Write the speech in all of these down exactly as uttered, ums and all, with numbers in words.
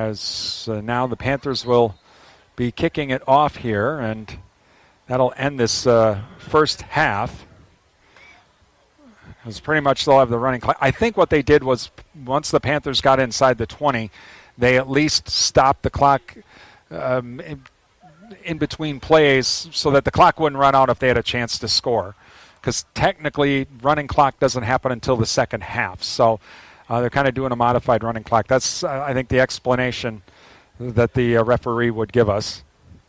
as uh, now the Panthers will be kicking it off here, and that'll end this uh, first half. Because pretty much they'll have the running clock. I think what they did was once the Panthers got inside the twenty, they at least stopped the clock um, in, in between plays so that the clock wouldn't run out if they had a chance to score. Because technically, running clock doesn't happen until the second half. So uh, they're kind of doing a modified running clock. That's, uh, I think, the explanation that the uh, referee would give us.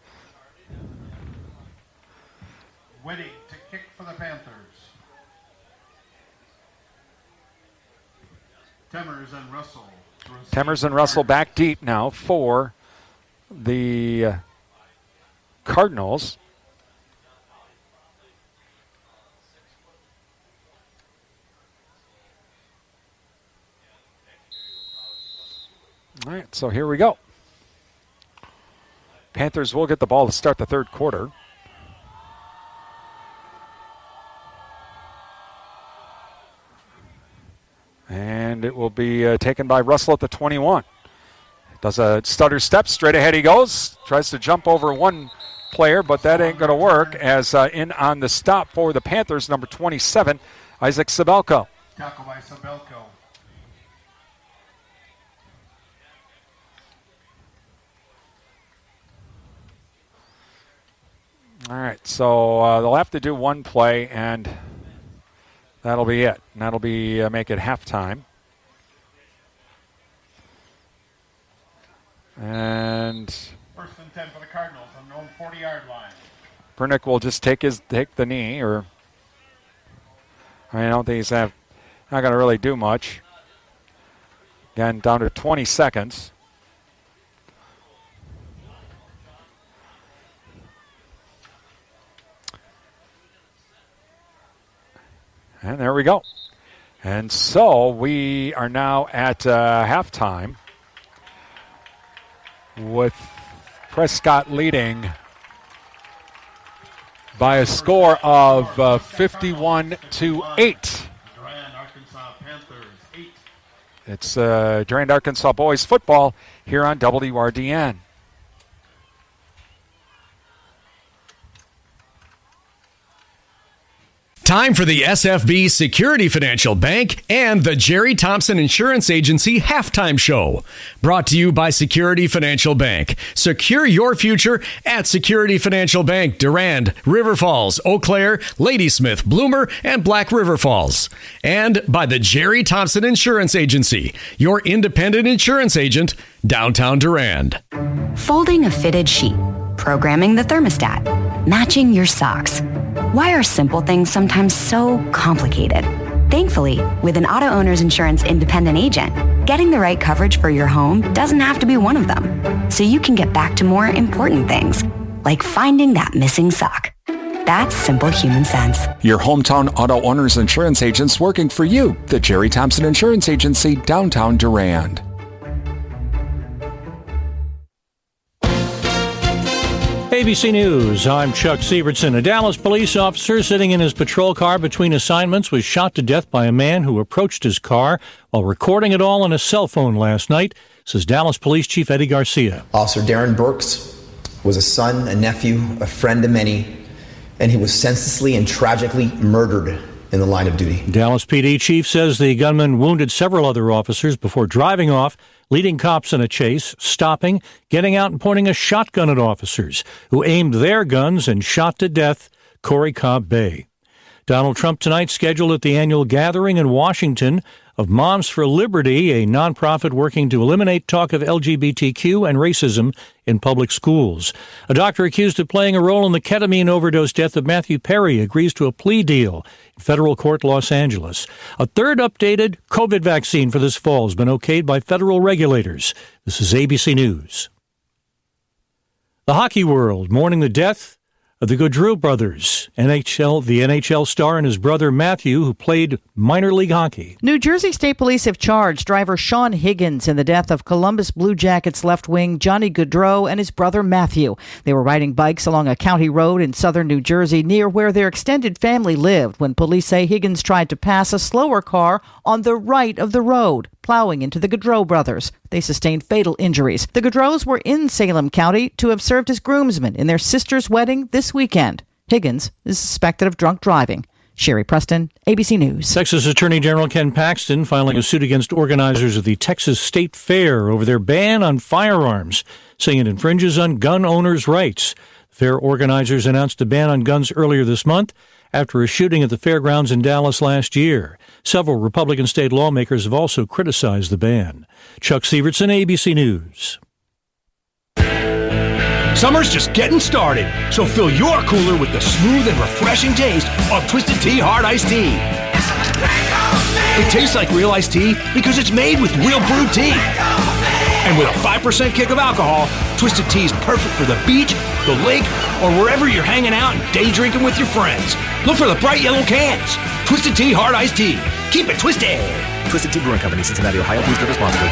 Waiting to kick for the Panthers. Temmers and Russell. Temmers and Russell back deep now for the uh, Cardinals. All right, so here we go. Panthers will get the ball to start the third quarter. And it will be uh, taken by Russell at the twenty-one. Does a stutter step, straight ahead he goes. Tries to jump over one player, but that ain't going to work as uh, in on the stop for the Panthers, number twenty-seven, Isaac Sabelko. Tackle by Sabelko. All right, so uh, they'll have to do one play, and that'll be it. And that'll be uh, make it halftime. And first and ten for the Cardinals on their own forty-yard line. Bernick will just take his take the knee, or I, mean, I don't think he's have, not going to really do much. Again, down to twenty seconds. And there we go. And so we are now at uh, halftime with Prescott leading by a score of uh, fifty-one to eight. Durand, Arkansas Panthers, eight. It's uh, Durand, Arkansas boys football here on W R D N. Time for the S F B Security Financial Bank and the Jerry Thompson Insurance Agency Halftime Show. Brought to you by Security Financial Bank. Secure your future at Security Financial Bank, Durand, River Falls, Eau Claire, Ladysmith, Bloomer, and Black River Falls. And by the Jerry Thompson Insurance Agency, your independent insurance agent, downtown Durand. Folding a fitted sheet, programming the thermostat, matching your socks. Why are simple things sometimes so complicated? Thankfully, with an auto owner's insurance independent agent, getting the right coverage for your home doesn't have to be one of them. So you can get back to more important things, like finding that missing sock. That's simple human sense. Your hometown auto owner's insurance agents working for you. The Jerry Thompson Insurance Agency, downtown Durand. A B C News, I'm Chuck Sievertson. A Dallas police officer sitting in his patrol car between assignments was shot to death by a man who approached his car while recording it all on a cell phone last night, says Dallas Police Chief Eddie Garcia. Officer Darren Burks was a son, a nephew, a friend to many, and he was senselessly and tragically murdered in the line of duty. Dallas P D Chief says the gunman wounded several other officers before driving off, leading cops in a chase, stopping, getting out and pointing a shotgun at officers, who aimed their guns and shot to death Corey Cobb Bay. Donald Trump tonight scheduled at the annual gathering in Washington of Moms for Liberty, a nonprofit working to eliminate talk of L G B T Q and racism in public schools. A doctor accused of playing a role in the ketamine overdose death of Matthew Perry agrees to a plea deal in federal court Los Angeles. A third updated COVID vaccine for this fall has been okayed by federal regulators. This is A B C News. The hockey world mourning the death The Gaudreau brothers, N H L, the N H L star and his brother Matthew, who played minor league hockey. New Jersey State Police have charged driver Sean Higgins in the death of Columbus Blue Jackets left wing Johnny Gaudreau and his brother Matthew. They were riding bikes along a county road in southern New Jersey near where their extended family lived when police say Higgins tried to pass a slower car on the right of the road, plowing into the Gaudreau brothers. They sustained fatal injuries. The Gaudreaus were in Salem County to have served as groomsmen in their sister's wedding this weekend. Higgins is suspected of drunk driving. Sherry Preston, A B C News. Texas Attorney General Ken Paxton filing a suit against organizers of the Texas State Fair over their ban on firearms, saying it infringes on gun owners' rights. Fair organizers announced a ban on guns earlier this month after a shooting at the fairgrounds in Dallas last year. Several Republican state lawmakers have also criticized the ban. Chuck Sievertson, A B C News. Summer's just getting started, so fill your cooler with the smooth and refreshing taste of Twisted Tea Hard Iced Tea. It tastes like real iced tea because it's made with real brewed tea. And with a five percent kick of alcohol, Twisted Tea is perfect for the beach, the lake, or wherever you're hanging out and day drinking with your friends. Look for the bright yellow cans. Twisted Tea Hard Iced Tea. Keep it twisted. Twisted Tea Brewing Company, Cincinnati, Ohio. Please drink responsibly.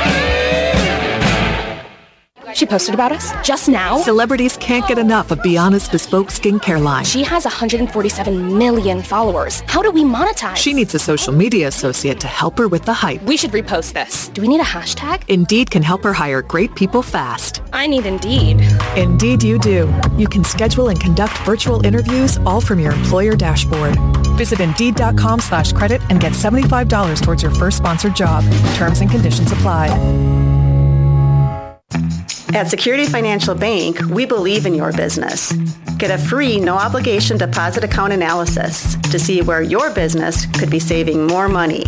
She posted about us just now. Celebrities can't get enough of Biana's bespoke skincare line. She has one hundred forty-seven million followers. How do we monetize? She needs a social media associate to help her with the hype. We should repost this. Do we need a hashtag? Indeed can help her hire great people fast. I need Indeed. Indeed you do. You can schedule and conduct virtual interviews all from your employer dashboard. Visit Indeed.com slash credit and get seventy-five dollars towards your first sponsored job. Terms and conditions apply. At Security Financial Bank, we believe in your business. Get a free, no-obligation deposit account analysis to see where your business could be saving more money.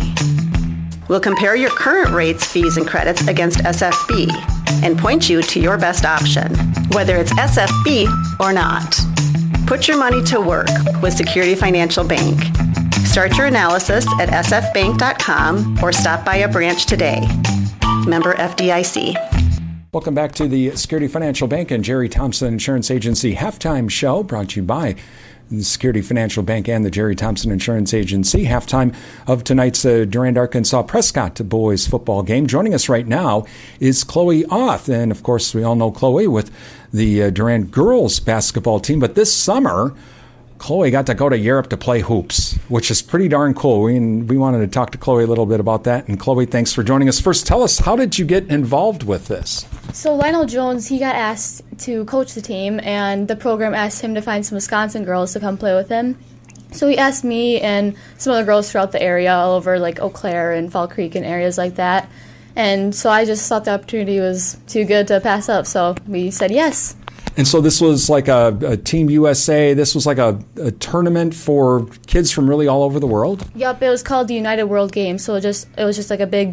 We'll compare your current rates, fees, and credits against S F B and point you to your best option, whether it's S F B or not. Put your money to work with Security Financial Bank. Start your analysis at s f bank dot com or stop by a branch today. Member F D I C. Welcome back to the Security Financial Bank and Jerry Thompson Insurance Agency halftime show, brought to you by the Security Financial Bank and the Jerry Thompson Insurance Agency. Halftime of tonight's uh, Durand, Arkansas Prescott boys football game. Joining us right now is Chloe Auth, and of course we all know Chloe with the uh, Durand girls basketball team. But this summer, Chloe got to go to Europe to play hoops, which is pretty darn cool. We, and we wanted to talk to Chloe a little bit about that. And Chloe, thanks for joining us. First, tell us, how did you get involved with this? So Lionel Jones, he got asked to coach the team, and the program asked him to find some Wisconsin girls to come play with him. So he asked me and some other girls throughout the area, all over like Eau Claire and Fall Creek and areas like that. And so I just thought the opportunity was too good to pass up, so we said yes. And so this was like a, a Team U S A, this was like a, a tournament for kids from really all over the world? Yep, it was called the United World Games, so it, just, it was just like a big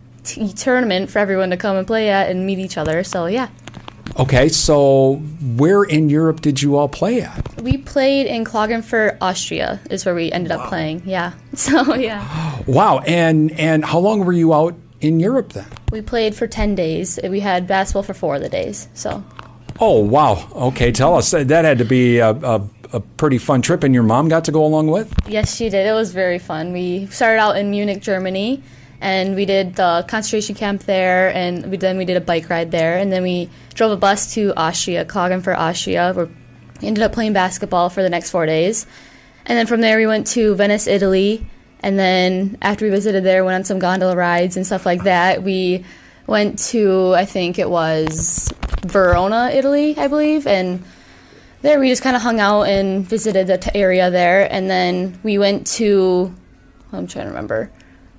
t- tournament for everyone to come and play at and meet each other, so yeah. Okay, so where in Europe did you all play at? We played in Klagenfurt, Austria, is where we ended wow. up playing, yeah. So, yeah. Wow, and and how long were you out in Europe then? We played for ten days. We had basketball for four of the days, so... Oh, wow. Okay, tell us. That had to be a, a, a pretty fun trip, and your mom got to go along with? Yes, she did. It was very fun. We started out in Munich, Germany, and we did the concentration camp there, and we, then we did a bike ride there, and then we drove a bus to Austria, Klagenfurt, Austria, where we ended up playing basketball for the next four days. And then from there we went to Venice, Italy, and then after we visited there, went on some gondola rides and stuff like that. We went to, I think it was Verona, Italy, I believe, and there we just kind of hung out and visited the t- area there, and then we went to, I'm trying to remember,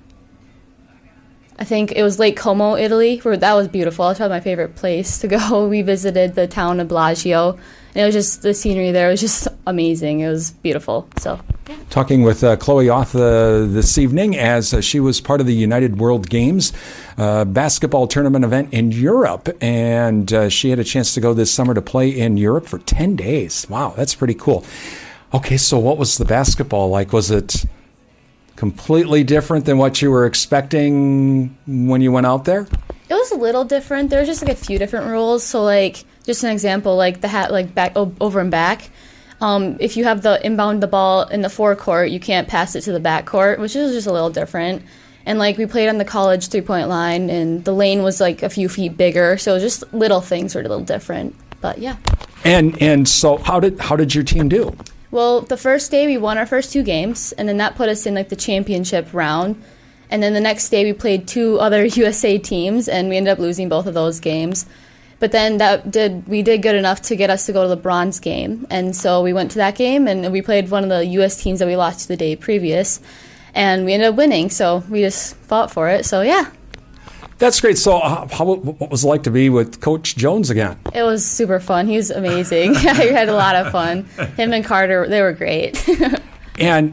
I think it was Lake Como, Italy, where that was beautiful. That was probably my favorite place to go. We visited the town of Bellagio, and it was just, the scenery there was just amazing. It was beautiful, so... Talking with uh, Chloe Auth uh, this evening as uh, she was part of the United World Games uh, basketball tournament event in Europe, and uh, she had a chance to go this summer to play in Europe for ten days. Wow, that's pretty cool. Okay, so what was the basketball like? Was it completely different than what you were expecting when you went out there? It was a little different. There was just like a few different rules. So like just an example, like the hat, like back over and back. Um, if you have the inbound the ball in the forecourt, you can't pass it to the backcourt, which is just a little different. And like we played on the college three-point line, and the lane was like a few feet bigger, so just little things were a little different. But yeah. And and so how did how did your team do? Well, the first day we won our first two games, and then that put us in like the championship round. And then the next day we played two other U S A teams, and we ended up losing both of those games. But then that did we did good enough to get us to go to the bronze game. And so we went to that game, and we played one of the U S teams that we lost to the day previous. And we ended up winning, so we just fought for it. So, yeah. That's great. So uh, how, what was it like to be with Coach Jones again? It was super fun. He was amazing. I had a lot of fun. Him and Carter, they were great. And,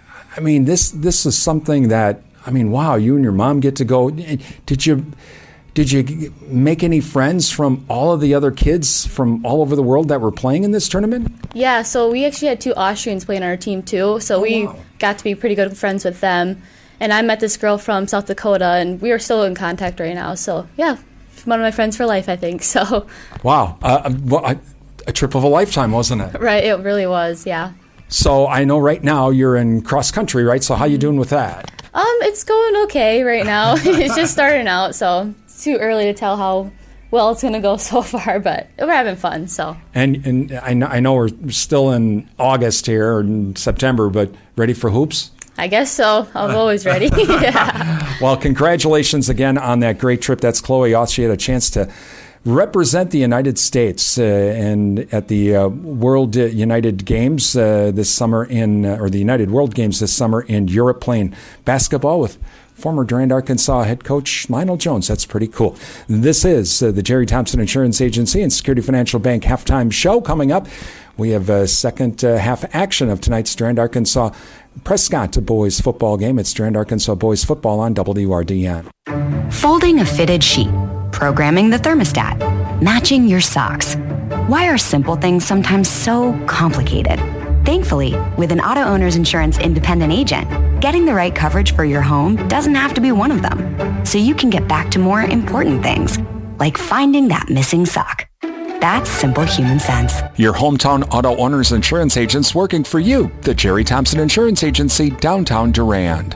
I mean, this this is something that, I mean, wow, you and your mom get to go. Did you did you make any friends from all of the other kids from all over the world that were playing in this tournament? Yeah, so we actually had two Austrians playing on our team, too. So oh, we wow. got to be pretty good friends with them. And I met this girl from South Dakota, and we are still in contact right now. So, yeah, one of my friends for life, I think. So, wow. Uh, well, a, a trip of a lifetime, wasn't it? Right, it really was, yeah. So I know right now you're in cross country, right? So how you doing with that? Um, it's going okay right now. It's just starting out, so it's too early to tell how well it's going to go so far, but we're having fun, so. And and I know, I know we're still in August here, or in September, but ready for hoops? I guess so. I'm always ready. Yeah. Well, congratulations again on that great trip. That's Chloe Oth. She had a chance to represent the United States uh, and at the uh, World United Games uh, this summer in, uh, or the United World Games this summer in Europe, playing basketball with former Durand, Arkansas head coach Lionel Jones. That's pretty cool. This is uh, the Jerry Thompson Insurance Agency and Security Financial Bank halftime show. Coming up, we have a second uh, half action of tonight's Durand, Arkansas Prescott boys football game. It's Durand, Arkansas boys football on W R D N. Folding a fitted sheet, programming the thermostat, matching your socks. Why are simple things sometimes so complicated? Thankfully, with an auto owner's insurance independent agent, getting the right coverage for your home doesn't have to be one of them. So you can get back to more important things, like finding that missing sock. That's simple human sense. Your hometown auto owner's insurance agents working for you. The Jerry Thompson Insurance Agency, downtown Durand.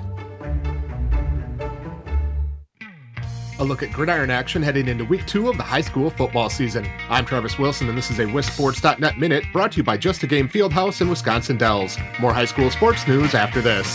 A look at gridiron action heading into week two of the high school football season. I'm Travis Wilson, and this is a Wis Sports dot net Minute brought to you by Just a Game Fieldhouse in Wisconsin Dells. More high school sports news after this.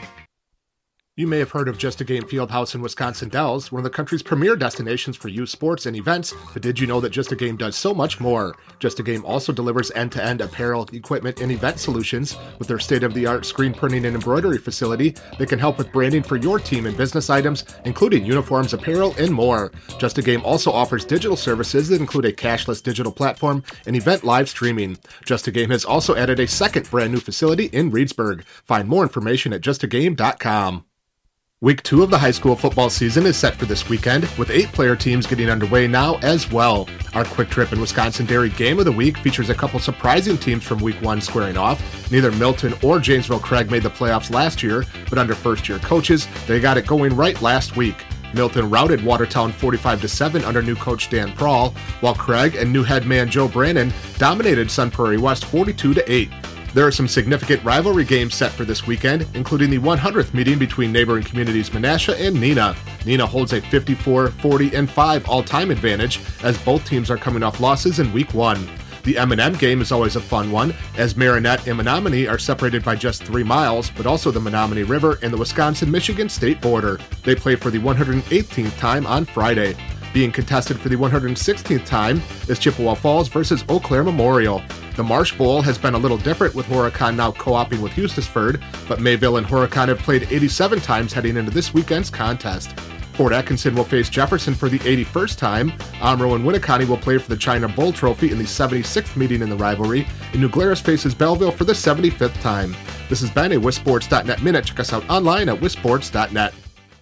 You may have heard of Just a Game Fieldhouse in Wisconsin Dells, one of the country's premier destinations for youth sports and events, but did you know that Just a Game does so much more? Just a Game also delivers end-to-end apparel, equipment, and event solutions. With their state-of-the-art screen printing and embroidery facility, they can help with branding for your team and business items, including uniforms, apparel, and more. Just a Game also offers digital services that include a cashless digital platform and event live streaming. Just a Game has also added a second brand new facility in Reedsburg. Find more information at just a game dot com. Week two of the high school football season is set for this weekend, with eight player teams getting underway now as well. Our Quick Trip in Wisconsin Dairy Game of the Week features a couple surprising teams from week one squaring off. Neither Milton or Janesville Craig made the playoffs last year, but under first-year coaches, they got it going right last week. Milton routed Watertown forty-five to seven under new coach Dan Prawl, while Craig and new head man Joe Brannon dominated Sun Prairie West forty-two to eight. There are some significant rivalry games set for this weekend, including the one hundredth meeting between neighboring communities Menasha and Neenah. Neenah holds a fifty-four, forty, and five all-time advantage, as both teams are coming off losses in week one. The M and M game is always a fun one, as Marinette and Menominee are separated by just three miles, but also the Menominee River and the Wisconsin-Michigan state border. They play for the one hundred eighteenth time on Friday. Being contested for the one hundred sixteenth time is Chippewa Falls versus Eau Claire Memorial. The Marsh Bowl has been a little different, with Horicon now co-oping with Eustisford, but Mayville and Horicon have played eighty-seven times heading into this weekend's contest. Fort Atkinson will face Jefferson for the eighty-first time. Omro and Winneconne will play for the China Bowl Trophy in the seventy-sixth meeting in the rivalry, and New Glarus faces Belleville for the seventy-fifth time. This has been a Wis Sports dot net Minute. Check us out online at Wis Sports dot net.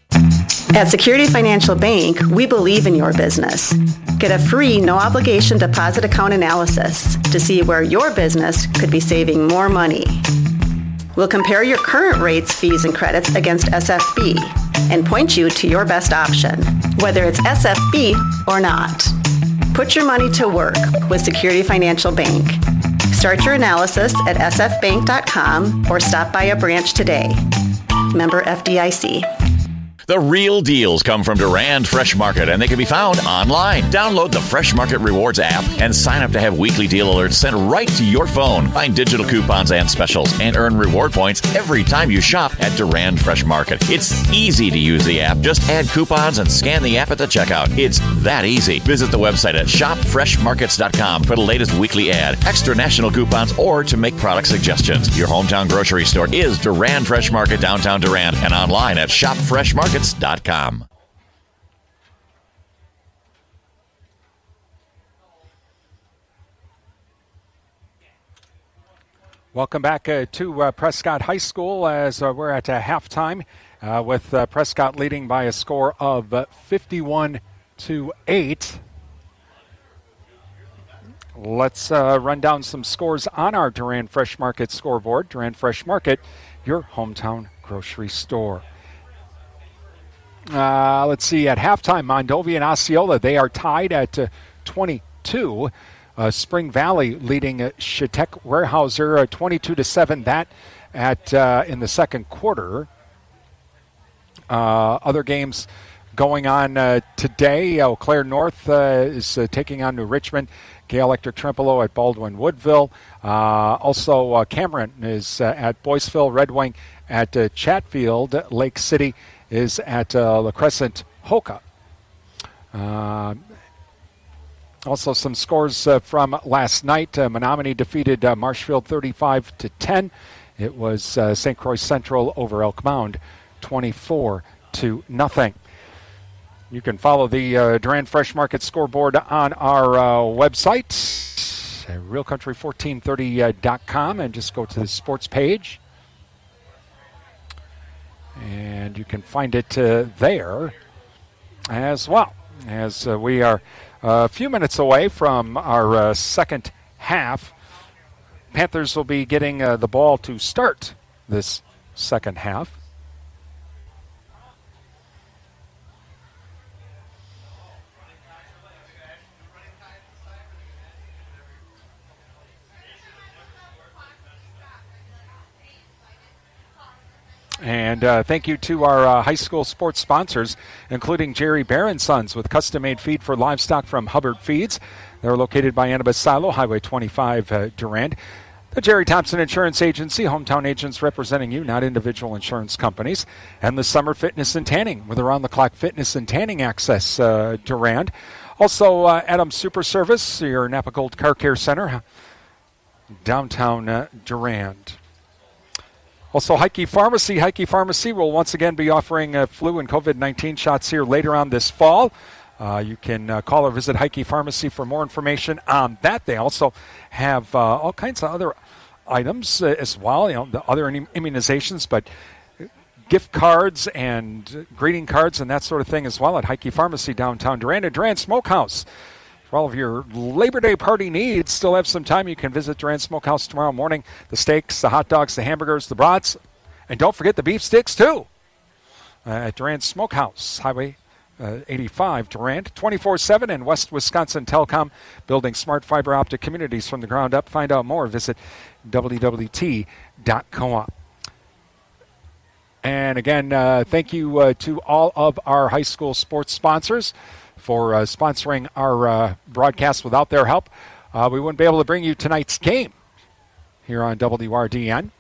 At Security Financial Bank, we believe in your business. Get a free, no-obligation deposit account analysis to see where your business could be saving more money. We'll compare your current rates, fees, and credits against S F B and point you to your best option, whether it's S F B or not. Put your money to work with Security Financial Bank. Start your analysis at s f bank dot com or stop by a branch today. Member F D I C. The real deals come from Durand Fresh Market, and they can be found online. Download the Fresh Market Rewards app and sign up to have weekly deal alerts sent right to your phone. Find digital coupons and specials and earn reward points every time you shop at Durand Fresh Market. It's easy to use the app. Just add coupons and scan the app at the checkout. It's that easy. Visit the website at shop fresh markets dot com for the latest weekly ad, extra national coupons, or to make product suggestions. Your hometown grocery store is Durand Fresh Market, downtown Durand, and online at shop fresh markets dot com. Welcome back uh, to uh, Prescott High School as uh, we're at uh, halftime uh, with uh, Prescott leading by a score of uh, fifty-one to eight. Let's uh, run down some scores on our Durand Fresh Market scoreboard. Durand Fresh Market, your hometown grocery store. Uh, let's see, at halftime, Mondovi and Osceola, they are tied at uh, twenty-two. Uh, Spring Valley leading uh, Chautauqua Weyerhaeuser uh, twenty-two to seven. That at uh, in the second quarter. Uh, other games going on uh, today. Eau Claire North uh, is uh, taking on New Richmond. Gale Electric Trempealeau at Baldwin Woodville. Uh, also, uh, Cameron is uh, at Boyceville. Red Wing at uh, Chatfield. Lake City is at uh, La Crescent Hoka. Uh, also, some scores uh, from last night. Uh, Menominee defeated uh, Marshfield thirty-five to ten. It was uh, Saint Croix Central over Elk Mound, twenty-four to nothing. You can follow the uh, Durand Fresh Market scoreboard on our uh, website, uh, real country fourteen thirty dot com, and just go to the sports page. And you can find it uh, there as well, as uh, we are a few minutes away from our uh, second half. Panthers will be getting uh, the ball to start this second half. And uh, thank you to our uh, high school sports sponsors, including Jerry Bear and Sons with custom-made feed for livestock from Hubbard Feeds. They're located by Annabeth Silo, Highway twenty-five, uh, Durand. The Jerry Thompson Insurance Agency, hometown agents representing you, not individual insurance companies. And the Summer Fitness and Tanning with around-the-clock fitness and tanning access, uh, Durand. Also, uh, Adams Super Service, your Napa Gold Car Care Center, downtown uh, Durand. Also, Heike Pharmacy. Heike Pharmacy will once again be offering uh, flu and covid nineteen shots here later on this fall. Uh, you can uh, call or visit Heike Pharmacy for more information on that. They also have uh, all kinds of other items uh, as well, you know, the other immunizations, but gift cards and greeting cards and that sort of thing as well at Heike Pharmacy downtown Durand. And Durand Smokehouse. For all of your Labor Day party needs, still have some time. You can visit Durand Smokehouse tomorrow morning. The steaks, the hot dogs, the hamburgers, the brats, and don't forget the beef sticks, too, uh, at Durand Smokehouse, Highway uh, eighty-five, Durand, twenty-four seven, and West Wisconsin Telecom, building smart fiber optic communities from the ground up. Find out more. Visit w w t dot coop. And again, uh, thank you uh, to all of our high school sports sponsors for uh, sponsoring our uh, broadcast. Without their help, uh, we wouldn't be able to bring you tonight's game here on W R D N.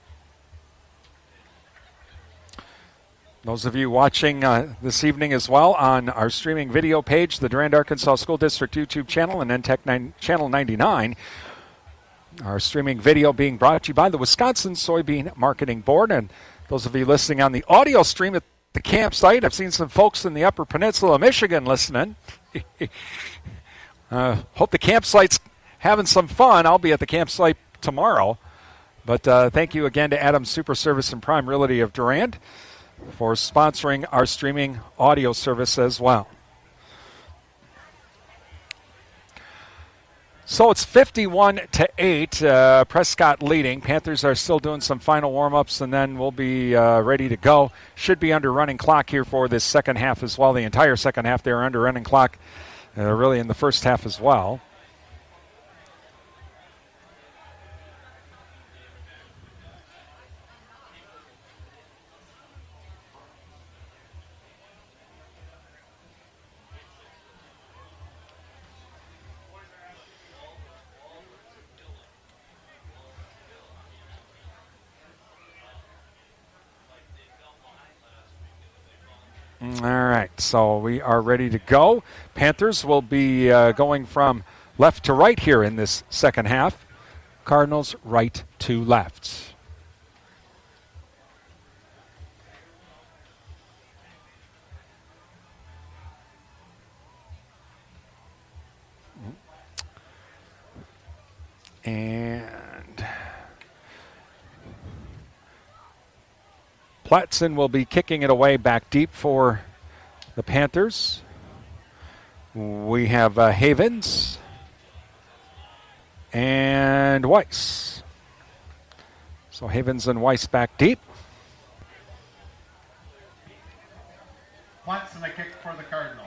Those of you watching uh, this evening as well on our streaming video page, the Durand Arkansas School District YouTube channel and N Tech nine, Channel ninety-nine. Our streaming video being brought to you by the Wisconsin Soybean Marketing Board. And those of you listening on the audio stream at the campsite, I've seen some folks in the Upper Peninsula of Michigan listening. uh, hope the campsite's having some fun. I'll be at the campsite tomorrow. But uh, thank you again to Adams Super Service and Prime Realty of Durand for sponsoring our streaming audio service as well. So it's fifty-one to eight, uh, Prescott leading. Panthers are still doing some final warm-ups, and then we'll be uh, ready to go. Should be under running clock here for this second half as well. The entire second half, they're under running clock uh, really in the first half as well. All right, so we are ready to go. Panthers will be uh, going from left to right here in this second half. Cardinals right to left. And Platson will be kicking it away back deep for the Panthers. We have uh, Havens and Weiss. So Havens and Weiss back deep. Platson a kick for the Cardinals.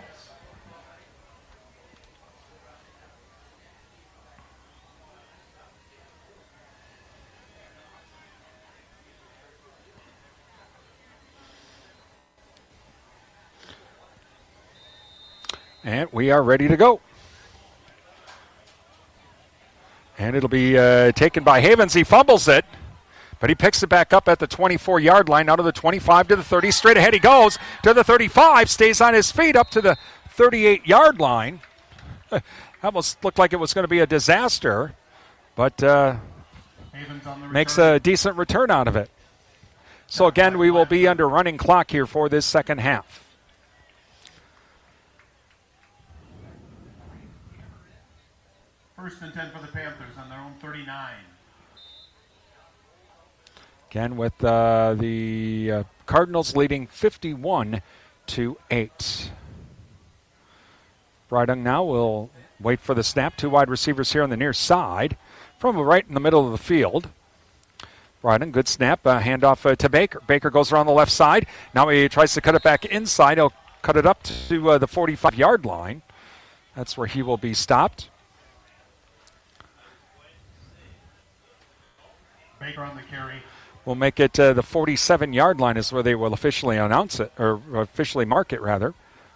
And we are ready to go. And it'll be uh, taken by Havens. He fumbles it, but he picks it back up at the twenty-four-yard line, out of the twenty-five to the thirty. Straight ahead he goes to the thirty-five, stays on his feet up to the thirty-eight-yard line. Almost looked like it was going to be a disaster, but uh, makes a decent return out of it. So again, we will be under running clock here for this second half. First and ten for the Panthers on their own thirty-nine. Again, with uh, the uh, Cardinals leading fifty-one to eight. Brydung now will wait for the snap. Two wide receivers here on the near side, from right in the middle of the field. Brydung, good snap. Uh, handoff uh, to Baker. Baker goes around the left side. Now he tries to cut it back inside. He'll cut it up to uh, the forty-five-yard line. That's where he will be stopped. Baker on the carry. We'll make it uh, the forty-seven-yard line is where they will officially announce it, or officially mark it, rather.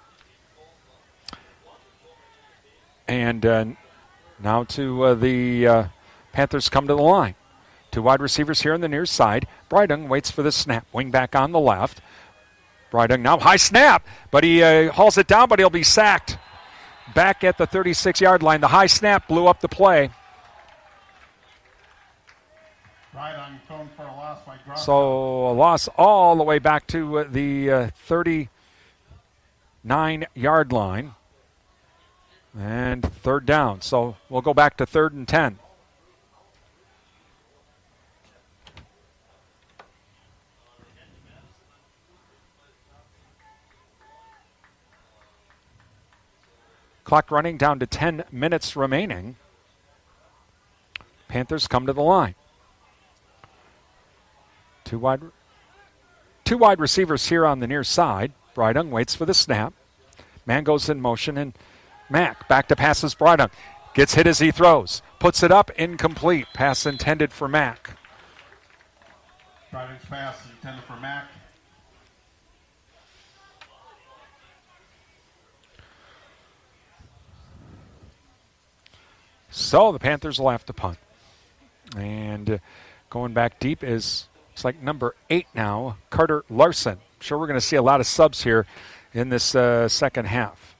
And uh, now to uh, the uh, Panthers come to the line. Two wide receivers here on the near side. Brydung waits for the snap. Wing back on the left. Brydung now high snap, but he uh, hauls it down, but he'll be sacked. Back at the thirty-six-yard line. The high snap blew up the play. Brydung thrown for a loss by Grosvenor. So a loss all the way back to uh, the uh, thirty-nine-yard line. And third down. So we'll go back to third and ten. Clock running down to ten minutes remaining. Panthers come to the line. Two wide, two wide receivers here on the near side. Brydung waits for the snap. Man goes in motion, and Mack back to passes Brydung. Gets hit as he throws. Puts it up, incomplete. Pass intended for Mack. Brydung's pass intended for Mack. So the Panthers will have to punt. And uh, going back deep is, it's like number eight now, Carter Larson. I'm sure we're going to see a lot of subs here in this uh, second half.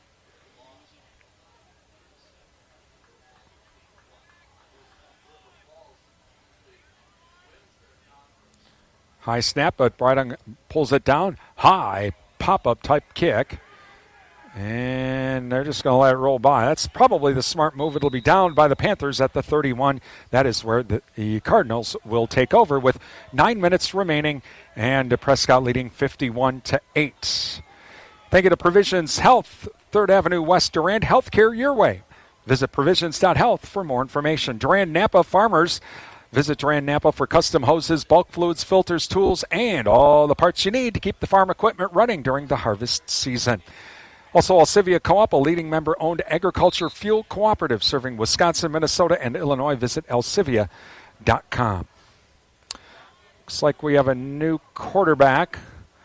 High snap, but Brydung pulls it down. High pop-up type kick. And they're just going to let it roll by. That's probably the smart move. It'll be down by the Panthers at the thirty-one. That is where the, the Cardinals will take over with nine minutes remaining, and Prescott leading fifty-one to eight. Thank you to Provisions Health, third Avenue West, Durand. Healthcare your way. Visit provisions dot health for more information. Durand Napa Farmers. Visit Durand Napa for custom hoses, bulk fluids, filters, tools, and all the parts you need to keep the farm equipment running during the harvest season. Also, Alcivia Co-op, a leading member-owned agriculture fuel cooperative serving Wisconsin, Minnesota, and Illinois. Visit alcivia dot com. Looks like we have a new quarterback.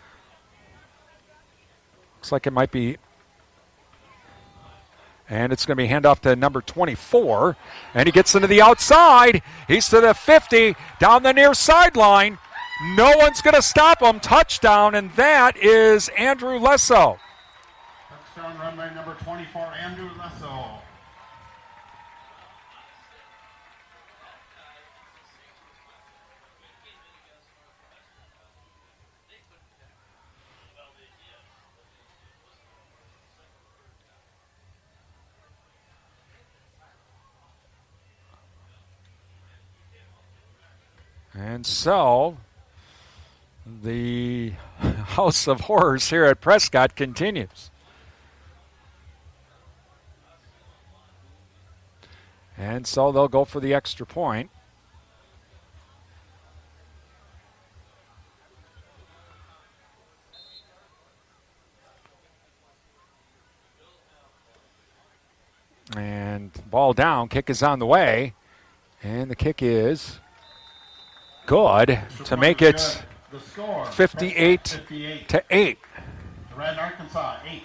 Looks like it might be... And it's going to be handoff to number twenty-four. And he gets into the outside. He's to the fifty, down the near sideline. No one's going to stop him. Touchdown, and that is Andrew Lesso. Touchdown run by number twenty-four, Andrew Lesso. And so, the House of Horrors here at Prescott continues. And so they'll go for the extra point. And ball down, kick is on the way. And the kick is good to make it fifty-eight to eight. Red Arkansas, eight.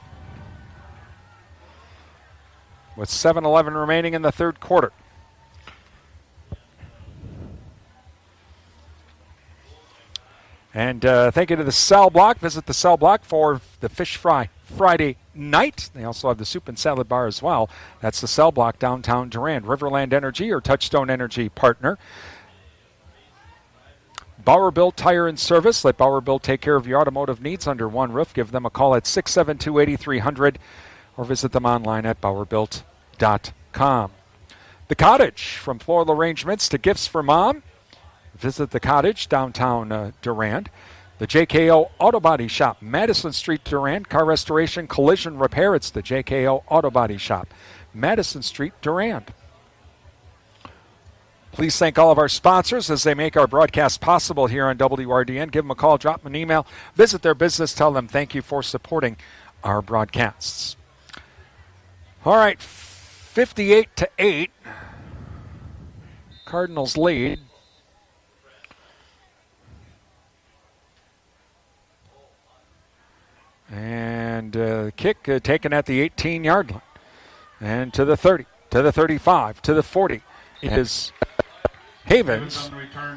With seven eleven remaining in the third quarter. And uh, thank you to the Cell Block. Visit the Cell Block for the Fish Fry Friday night. They also have the soup and salad bar as well. That's the Cell Block, downtown Durand. Riverland Energy, your Touchstone Energy partner. Bauer Built Tire and Service. Let Bauer Built take care of your automotive needs under one roof. Give them a call at six seven two, eight three zero zero or visit them online at bauer built dot com. The Cottage, from floral arrangements to gifts for mom. Visit The Cottage, downtown uh, Durand. The J K O Auto Body Shop, Madison Street, Durand. Car restoration, collision repair. It's the J K O Auto Body Shop, Madison Street, Durand. Please thank all of our sponsors as they make our broadcast possible here on W R D N. Give them a call, drop them an email, visit their business, tell them thank you for supporting our broadcasts. All right, fifty-eight to eight. Cardinals lead. And uh, kick uh, taken at the eighteen-yard line. And to the thirty, to the thirty-five, to the forty. It is Havens.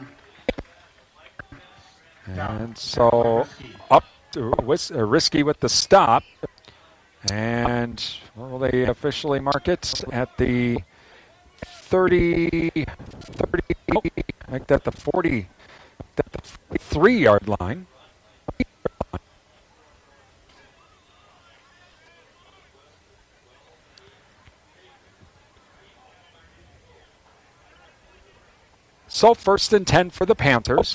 And so up to Whis- uh, Risky with the stop. And where will they officially mark it? At the thirty, thirty, I think that the forty, that the forty-three-yard line. So first and ten for the Panthers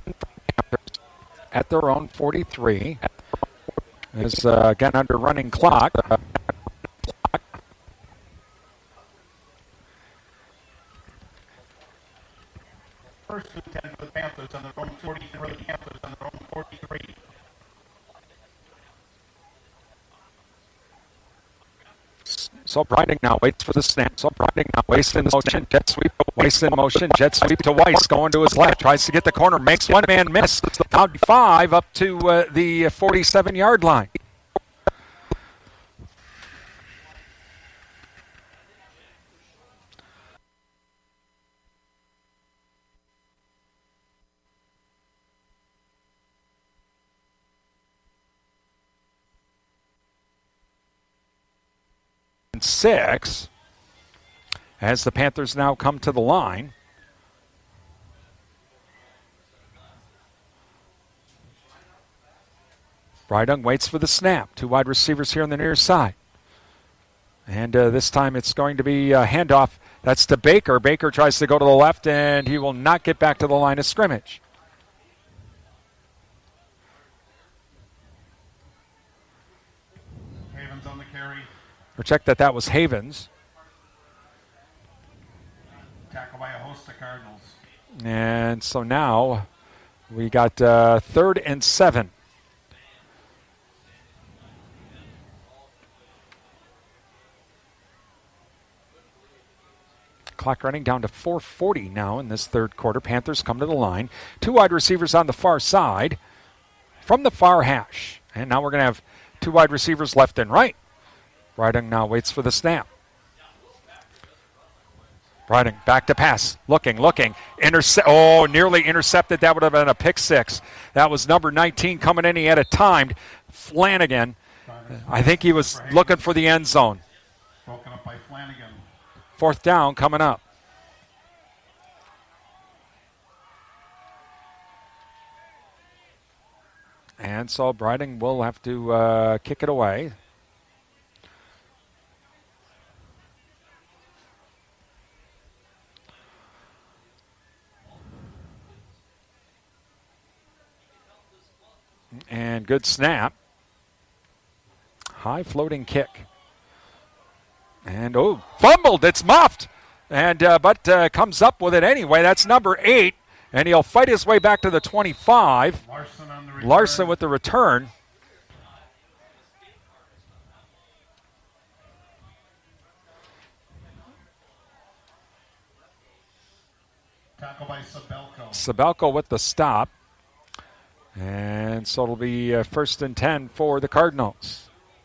at their own forty-three. Is uh, again under running clock. First and ten for the Panthers on their own forty-three. Panthers on their own forty-three. So Briding now waits for the snap. So Briding now waits in motion. Jet sweep. Waits in motion. Jet sweep to Weiss. Going to his left. Tries to get the corner. Makes one man miss. Out five up to uh, the forty-seven-yard line. Six as the Panthers now come to the line. Brydung waits for the snap. Two wide receivers here on the near side. And uh, this time it's going to be a handoff. That's to Baker. Baker tries to go to the left, and he will not get back to the line of scrimmage. Havens on the carry. Or check that that was Havens. Tackle by a host of Cardinals. And so now we got uh, third and seven. Clock running down to four forty now in this third quarter. Panthers come to the line. Two wide receivers on the far side from the far hash. And now we're going to have two wide receivers left and right. Breitung now waits for the snap. Breitung back to pass. Looking, looking. Interce- oh, nearly intercepted. That would have been a pick six. That was number nineteen coming in. He had it timed. Flanagan. I think he was looking for the end zone. Broken up by Flanagan. Fourth down coming up. And so Breitung will have to uh, kick it away. And good snap. High floating kick. And, oh, fumbled. It's muffed. And uh, But uh, comes up with it anyway. That's number eight. And he'll fight his way back to the twenty-five. Larson on the return. Larson with the return. Tackle by Sabelko. Sabelko with the stop. And so it'll be uh, first and ten for the Cardinals.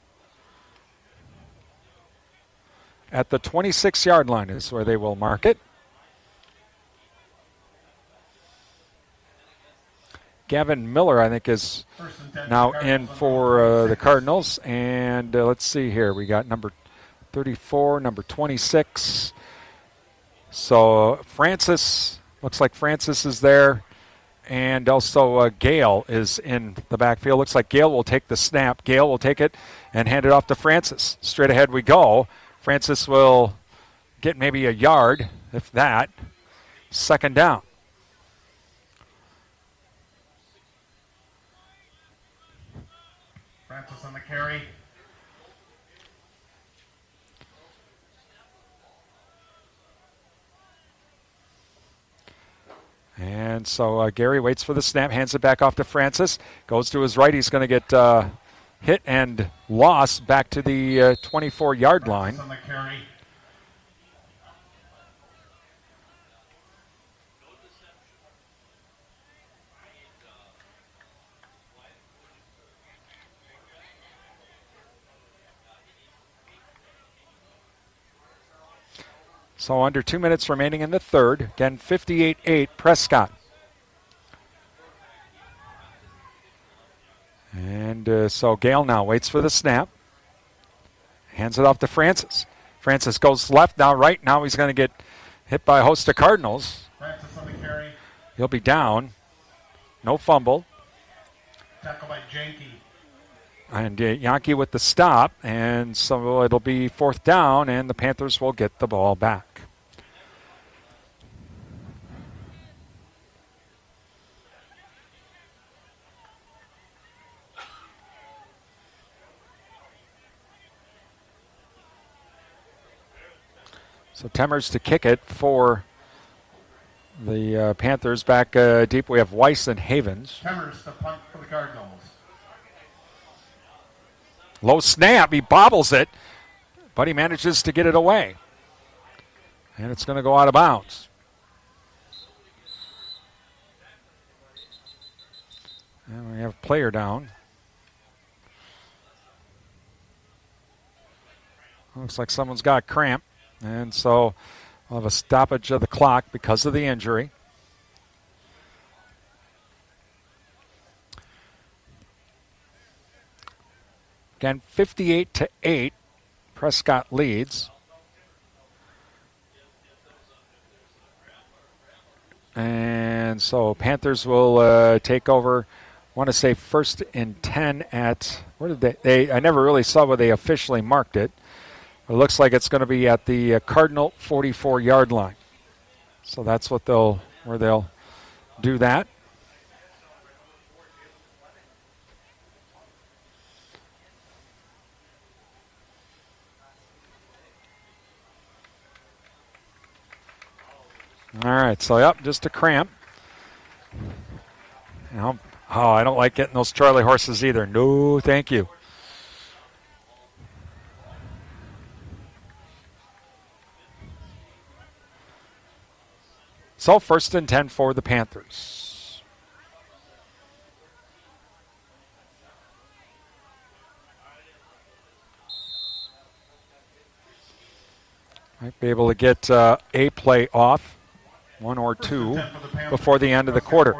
At the twenty-six-yard line is where they will mark it. Gavin Miller, I think, is now in for uh, the Cardinals. And uh, let's see here. We got number thirty-four, number twenty-six. So Francis, looks like Francis is there. And also uh, Gale is in the backfield. Looks like Gale will take the snap. Gale will take it and hand it off to Francis. Straight ahead we go. Francis will get maybe a yard, if that. Second down. Francis on the carry. And so uh, Gary waits for the snap, hands it back off to Francis. Goes to his right. He's going to get uh, hit and lost back to the uh, twenty-four-yard line. On the carry. So under two minutes remaining in the third. Again, fifty-eight eight Prescott. And uh, so Gale now waits for the snap. Hands it off to Francis. Francis goes left, now right. Now he's going to get hit by a host of Cardinals. Francis on the carry. He'll be down. No fumble. Tackle by Janke. And uh, Yankee with the stop. And so it'll be fourth down, and the Panthers will get the ball back. So Temmers to kick it for the uh, Panthers. Back uh, deep we have Weiss and Havens. Temmers to punt for the Cardinals. Low snap. He bobbles it, but he manages to get it away. And it's going to go out of bounds. And we have a player down. Looks like someone's got cramp. And so we'll have a stoppage of the clock because of the injury. Again, fifty-eight to eight, Prescott leads. And so Panthers will uh, take over. I want to say first and ten at, where did they, they, I never really saw where they officially marked it. It looks like it's going to be at the uh, Cardinal forty-four-yard line. So that's what they'll, where they'll do that. All right, so yep, just a cramp. You know, oh, I don't like getting those Charlie horses either. No, thank you. So first and ten for the Panthers. Might be able to get uh, a play off, one or two, before the end of the quarter.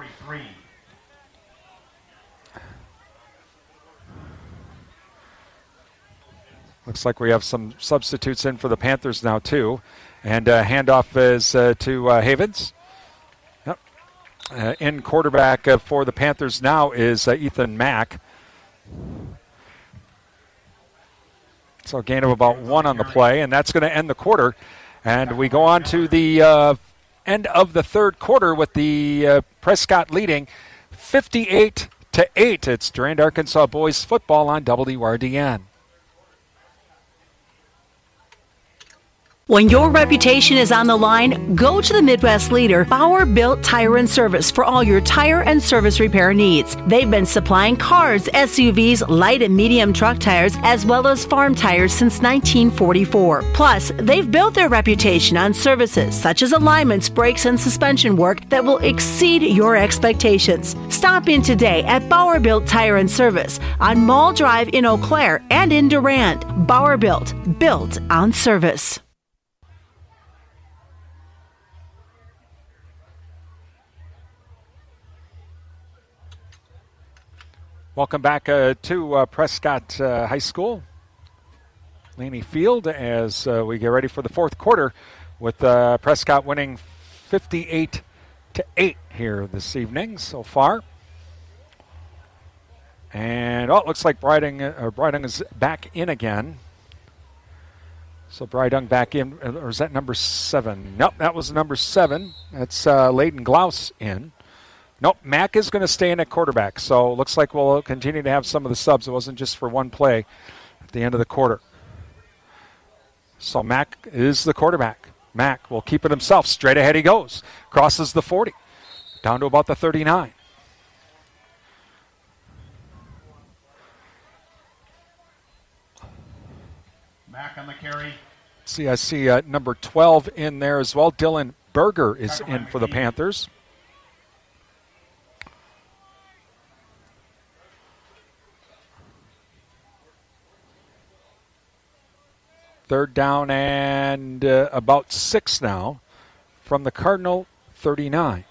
Looks like we have some substitutes in for the Panthers now, too. And uh, handoff is uh, to uh, Havens. Yep. Uh, in quarterback uh, for the Panthers now is uh, Ethan Mack. So a gain of about one on the play, and that's going to end the quarter. And we go on to the uh, end of the third quarter with the uh, Prescott leading fifty-eight to eight. It's Durand, Arkansas boys football on W R D N. When your reputation is on the line, go to the Midwest leader, Bauer Built Tire and Service, for all your tire and service repair needs. They've been supplying cars, S U Vs, light and medium truck tires, as well as farm tires since nineteen forty-four. Plus, they've built their reputation on services such as alignments, brakes, and suspension work that will exceed your expectations. Stop in today at Bauer Built Tire and Service on Mall Drive in Eau Claire and in Durand. Bauer Built, built on service. Welcome back uh, to uh, Prescott uh, High School, Laney Field, as uh, we get ready for the fourth quarter with uh, Prescott winning fifty-eight to eight here this evening so far. And oh, it looks like Bridung, uh, Bridung is back in again. So Bridung back in, or is that number seven? Nope, that was number seven. That's uh, Layden Glaus in. Nope, Mack is going to stay in at quarterback, so it looks like we'll continue to have some of the subs. It wasn't just for one play at the end of the quarter. So Mack is the quarterback. Mack will keep it himself. Straight ahead he goes. Crosses the forty. Down to about the thirty-nine. Mack on the carry. See, I see uh, number twelve in there as well. Dylan Berger is in for the Panthers. Third down and uh, about six now from the Cardinal thirty-nine.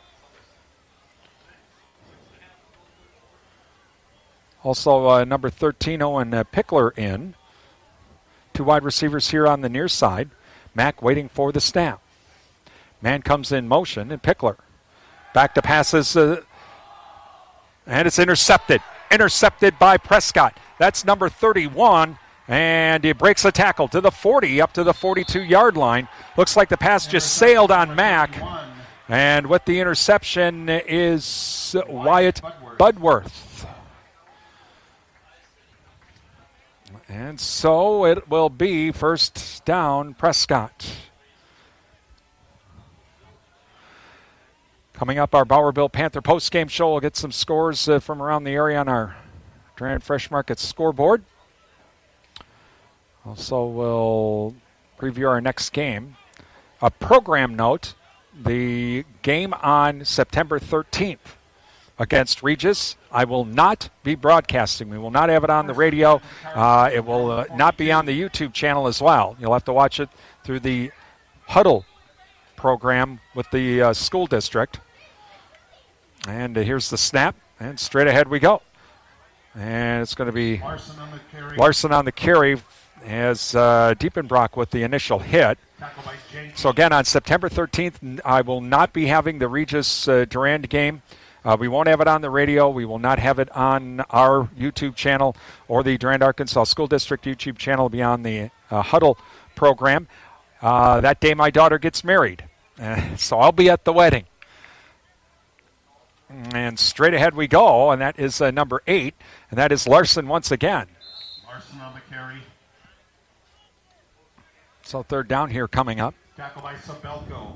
Also, uh, number thirteen, Owen uh, Pickler in. Two wide receivers here on the near side. Mack waiting for the snap. Man comes in motion, and Pickler back to passes, uh, and it's intercepted. Intercepted by Prescott. That's number thirty-one. And he breaks the tackle to the forty, up to the forty-two-yard line. Looks like the pass just sailed on Mack. And with the interception is Wyatt Budworth. And so it will be first down, Prescott. Coming up, our Bauer Built Panther post-game show. We'll get some scores uh, from around the area on our Durand Fresh Market scoreboard. Also, we'll preview our next game. A program note, the game on September thirteenth against Regis, I will not be broadcasting. We will not have it on the radio. Uh, it will uh, not be on the YouTube channel as well. You'll have to watch it through the Huddle program with the uh, school district. And uh, here's the snap, and straight ahead we go. And it's going to be Larson on the carry. Larson on the carry. As uh, Diepenbrock with the initial hit. So again, on September thirteenth, I will not be having the Regis uh, Durand game. Uh, we won't have it on the radio. We will not have it on our YouTube channel or the Durand, Arkansas School District YouTube channel. It'll be on the uh, Huddle program. Uh, that day my daughter gets married. Uh, so I'll be at the wedding. And straight ahead we go, and that is uh, number eight, and that is Larson once again. Larson on the carry. So third down here coming up. Tackle by Sabelko.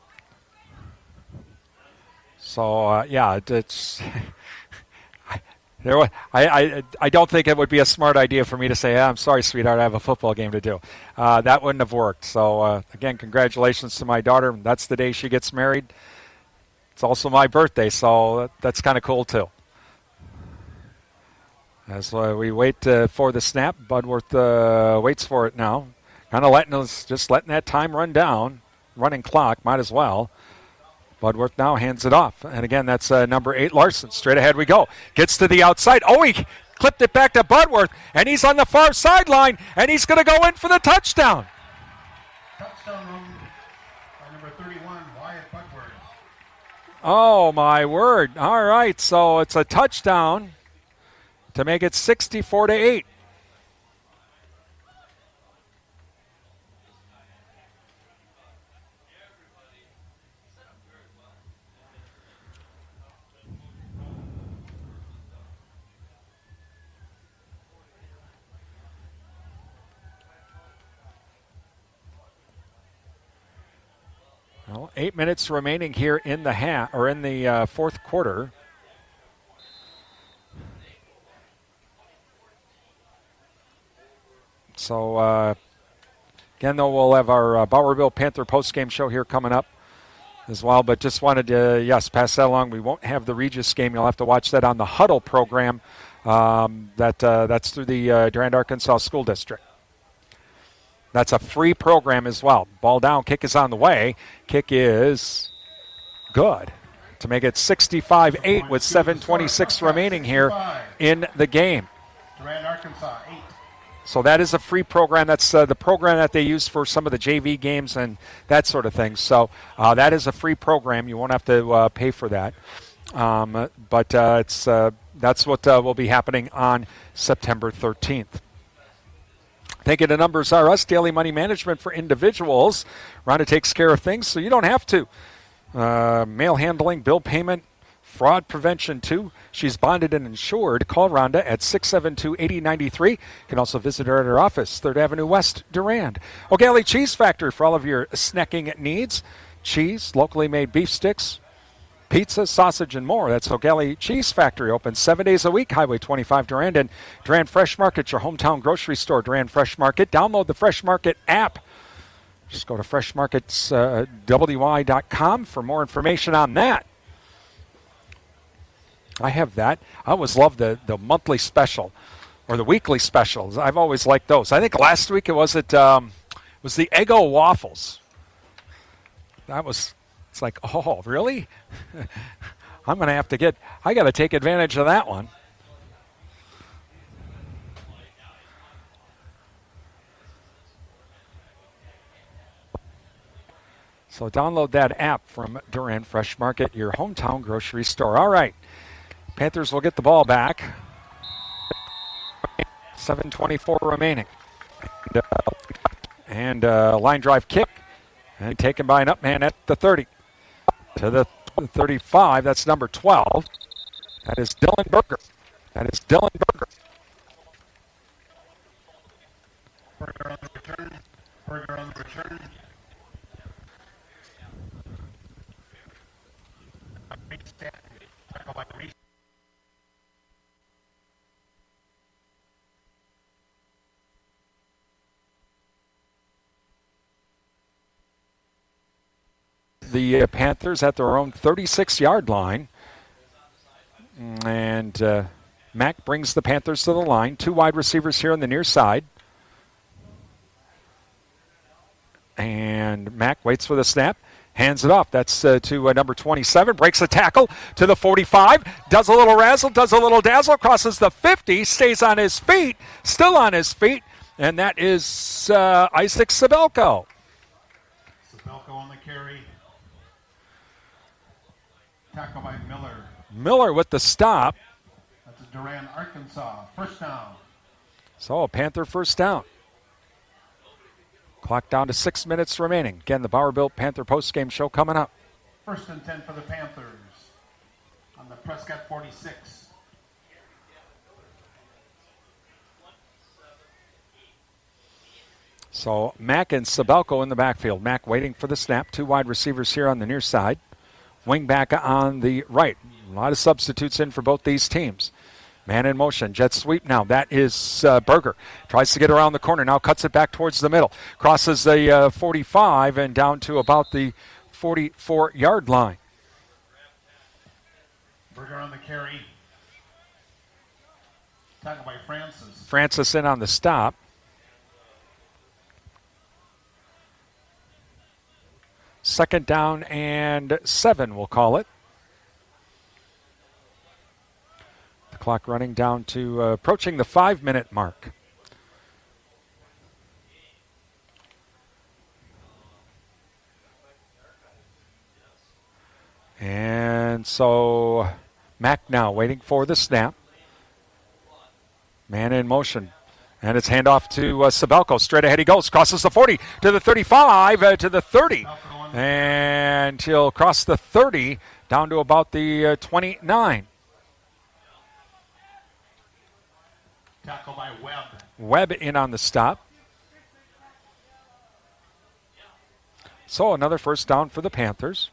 So, uh, yeah, it, it's There was, I, I, I don't think it would be a smart idea for me to say, I'm sorry, sweetheart, I have a football game to do. Uh, that wouldn't have worked. So, uh, again, congratulations to my daughter. That's the day she gets married. It's also my birthday, so that's kind of cool, too. As uh, we wait uh, for the snap, Budworth uh, waits for it now. Kind of letting us, just letting that time run down. Running clock, might as well. Budworth now hands it off. And again, that's uh, number eight, Larson. Straight ahead we go. Gets to the outside. Oh, he clipped it back to Budworth. And he's on the far sideline. And he's going to go in for the touchdown. Touchdown run by number thirty-one, Wyatt Budworth. Oh, my word. All right, so it's a touchdown to make it sixty-four to eight. Well, eight minutes remaining here in the half or in the uh, fourth quarter. So uh, again, though, we'll have our uh, Bowerville Panther postgame show here coming up as well. But just wanted to yes pass that along. We won't have the Regis game. You'll have to watch that on the Huddle program. Um, that uh, that's through the uh, Durand, Arkansas School District. That's a free program as well. Ball down, kick is on the way. Kick is good to make it sixty-five eight with seven twenty-six remaining here in the game. Durand, Arkansas, eight. So that is a free program. That's uh, the program that they use for some of the J V games and that sort of thing. So uh, that is a free program. You won't have to uh, pay for that. Um, but uh, it's uh, that's what uh, will be happening on September thirteenth. Thinking the numbers are us, daily money management for individuals. Rhonda takes care of things so you don't have to. Uh, mail handling, bill payment, fraud prevention too. She's bonded and insured. Call Rhonda at six seven two, eight zero nine three. You can also visit her at her office, third Avenue West, Durand. O'Galley Cheese Factory for all of your snacking needs. Cheese, locally made beef sticks, pizza, sausage, and more. That's O'Galley Cheese Factory, open seven days a week, Highway twenty-five, Durand. And Durand Fresh Market, your hometown grocery store, Durand Fresh Market. Download the Fresh Market app. Just go to fresh markets w i dot com for more information on that. I have that. I always love the, the monthly special or the weekly specials. I've always liked those. I think last week it was it um, was the Eggo waffles. That was... It's like, oh, really? I'm going to have to get, I got to take advantage of that one. So download that app from Durand Fresh Market, your hometown grocery store. All right. Panthers will get the ball back. seven twenty-four remaining. And, uh, and uh, line drive kick. And taken by an up man at the thirty. To the thirty-five, that's number twelve. That is Dylan Berger. That is Dylan Berger. Berger on the return. Berger on the return. The uh, Panthers at their own thirty-six-yard line. And uh, Mack brings the Panthers to the line. Two wide receivers here on the near side. And Mack waits for the snap. Hands it off. That's uh, to uh, number twenty-seven. Breaks the tackle to the forty-five. Does a little razzle, does a little dazzle. Crosses the fifty. Stays on his feet. Still on his feet. And that is uh, Isaac Sabelko. Sabelko on the carry. Tackle by Miller. Miller with the stop. That's Durand, Arkansas. First down. So a Panther first down. Clock down to six minutes remaining. Again, the Bowerville Panther postgame show coming up. First and ten for the Panthers on the Prescott forty-six. So Mack and Sabelko in the backfield. Mack waiting for the snap. Two wide receivers here on the near side. Wing back on the right. A lot of substitutes in for both these teams. Man in motion, jet sweep now. That is uh, Berger. Tries to get around the corner, now cuts it back towards the middle. Crosses the uh, forty-five and down to about the forty-four-yard line. Berger on the carry. Tackled by Francis. Francis in on the stop. Second down and seven, we'll call it. The clock running down to uh, approaching the five-minute mark. And so Mack now waiting for the snap. Man in motion. And it's handoff to uh, Sabelko. Straight ahead he goes. Crosses the forty to the thirty-five, uh, to the thirty. And he'll cross the thirty down to about the uh, twenty-nine. Tackle by Webb. Webb in on the stop. So another first down for the Panthers.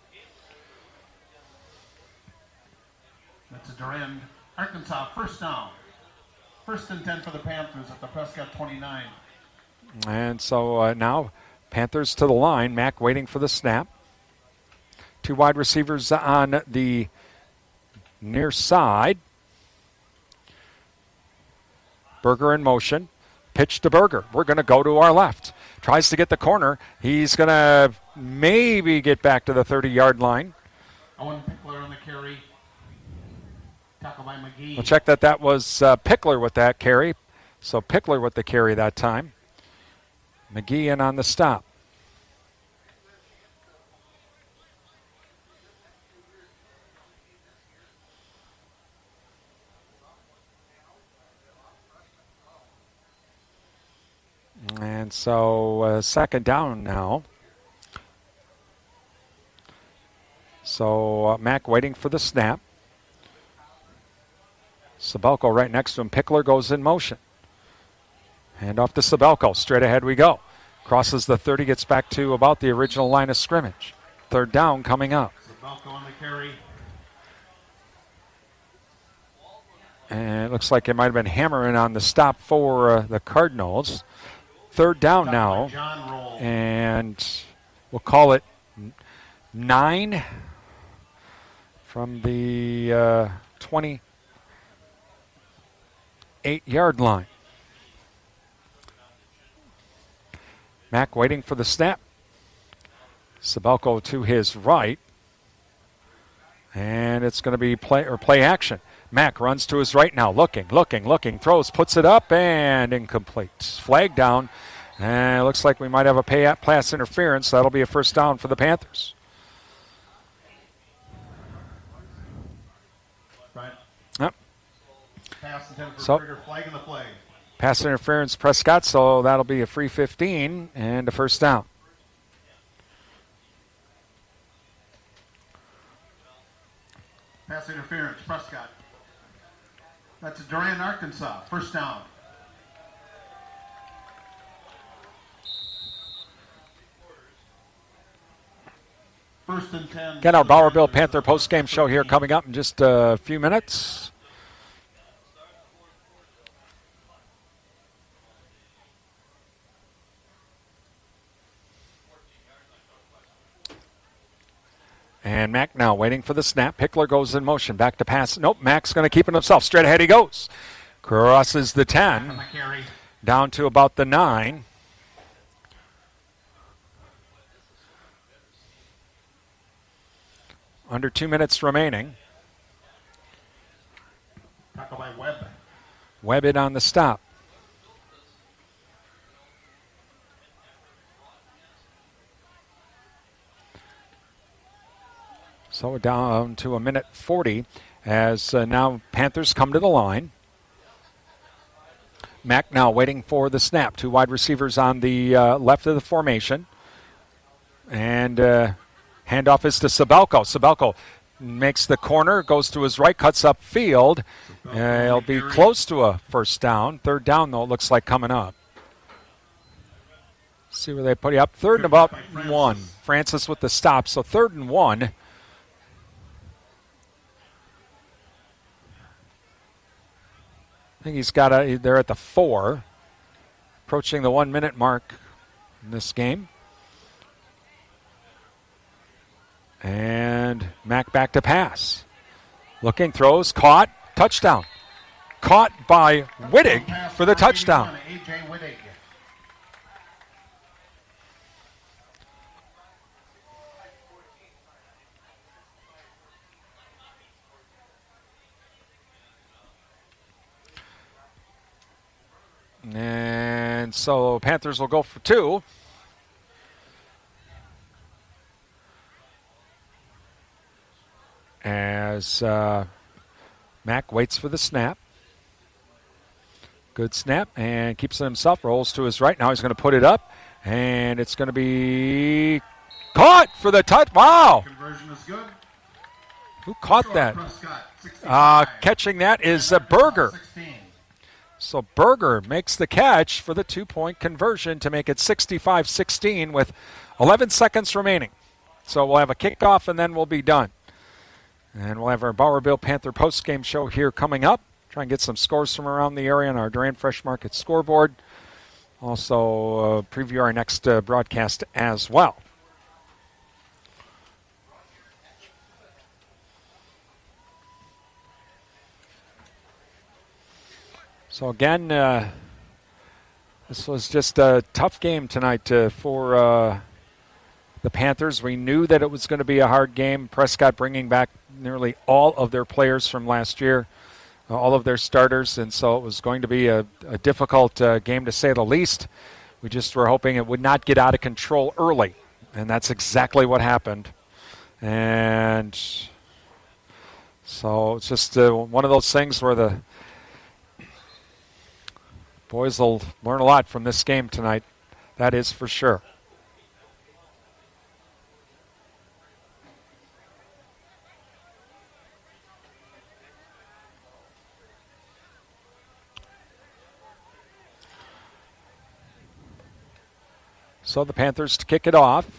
That's a Durand. Arkansas, first down. First and ten for the Panthers at the Prescott twenty-nine. And so uh, now Panthers to the line. Mack waiting for the snap. Two wide receivers on the near side. Berger in motion. Pitch to Berger. We're going to go to our left. Tries to get the corner. He's going to maybe get back to the thirty-yard line. Owen Pickler on the carry. Tackle by McGee. We'll check that that was uh, Pickler with that carry. So Pickler with the carry that time. McGee in on the stop. And so uh, second down now. So uh, Mack waiting for the snap. Sabelko right next to him. Pickler goes in motion. Hand off to Sabelko. Straight ahead we go. Crosses the thirty, gets back to about the original line of scrimmage. Third down coming up. Sabelko on the carry. And it looks like it might have been hammering on the stop for uh, the Cardinals. Third down now. And we'll call it nine from the uh, twenty. Eight-yard line. Mack waiting for the snap. Sabelko to his right. And it's going to be play or play action. Mack runs to his right now, looking, looking, looking, throws, puts it up, and incomplete. Flag down. And it looks like we might have a pay pass interference. That'll be a first down for the Panthers. Right. Yep. Pass intended for So, Berger, flag in the play. Pass interference, Prescott, so that'll be a free fifteen and a first down. Pass interference, Prescott. That's Durand, Arkansas. First down. First and ten. Again, our Bowerville Panther postgame show here coming up in just a few minutes. And Mack now waiting for the snap. Pickler goes in motion. Back to pass. Nope, Mack's going to keep it himself. Straight ahead he goes. Crosses the ten. Down to about the nine. Under two minutes remaining. Tackle by Webb. Webb it on the stop. So down to a minute forty as uh, now Panthers come to the line. Mack now waiting for the snap. Two wide receivers on the uh, left of the formation. And uh, handoff is to Sabelko. Sabelko makes the corner, goes to his right, cuts up field. Uh, he'll be close to a first down. Third down, though, it looks like coming up. See where they put you up. Third and about one. Francis with the stop. So third and one. think he's got a, they're at the four, approaching the one-minute mark in this game. And Mack back to pass. Looking, throws, caught, touchdown. Caught by Wittig for the touchdown. And so Panthers will go for two. As uh, Mack waits for the snap. Good snap and keeps it himself, rolls to his right. Now he's going to put it up, and it's going to be caught for the touch. Wow. Conversion is good. Who caught that? Uh, catching that is uh, Berger. So Berger makes the catch for the two-point conversion to make it sixty-five sixteen with eleven seconds remaining. So we'll have a kickoff, and then we'll be done. And we'll have our Bowerville Panther post-game show here coming up. Try and get some scores from around the area on our Durand Fresh Market scoreboard. Also uh, preview our next uh, broadcast as well. So again, uh, this was just a tough game tonight uh, for uh, the Panthers. We knew that it was going to be a hard game. Prescott bringing back nearly all of their players from last year, uh, all of their starters, and so it was going to be a, a difficult uh, game to say the least. We just were hoping it would not get out of control early, and that's exactly what happened. And so it's just uh, one of those things where the boys will learn a lot from this game tonight. That is for sure. So the Panthers to kick it off.